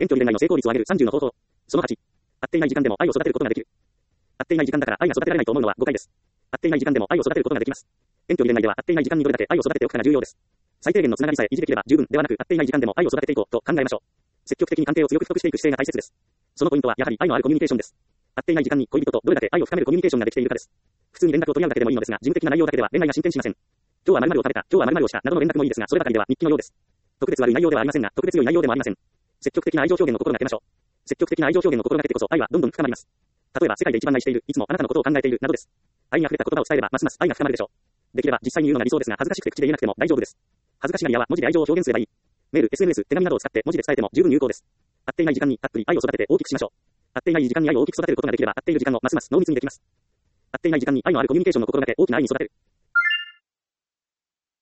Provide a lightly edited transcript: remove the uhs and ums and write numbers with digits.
遠距離恋愛の成功率を上げる30の方法。その8。会っていない時間でも愛を育てることができる。会っていない時間だから愛が育てられないと思うのは誤解です。会っていない時間でも愛を育てることができます。遠距離恋愛では会っていない時間にどれだけ愛を育てておくかが重要です。最低限のつながりさえ維持できれば十分ではなく、会っていない時間でも愛を育てていこうと考えましょう。積極的に関係を強く太くしていく姿勢が大切です。そのポイントはやはり愛のあるコミュニケーションです。会っていない時間に恋人とどれだけ愛を深めるコミュニケーションができているかです。普通に連絡を取り合うだけでもいいのですが、事務的な内容だけでは恋愛が進展しません。今日は〇〇を食べた、今日は〇〇をしたなどの連絡もいいですが、そればかりでは日記のようです。特別悪い内容ではありませんが、特別良い内容でもありません。積極的な愛情表現を心がけましょう。積極的な愛情表現を心がけてこそ愛はどんどん深まります。例えば世界で一番愛している、いつもあなたのことを考えているなどです。愛に溢れた言葉を伝えればますます愛が深まるでしょう。できれば実際に言うのが理想ですが、恥ずかしくて口で言えなくても大丈夫です。恥ずかしがり屋は文字で愛情を表現すればいい。メール、SNS、手紙などを使って文字で伝えても十分有効です。会っていない時間にたっぷり愛を育てて大きくしましょう。会っていない時間に愛を大きく育てることができれば、会っている時間もますます濃密にできます。会っていない時間に愛のあるコミュニケーションを心がけ大きな愛に育てる。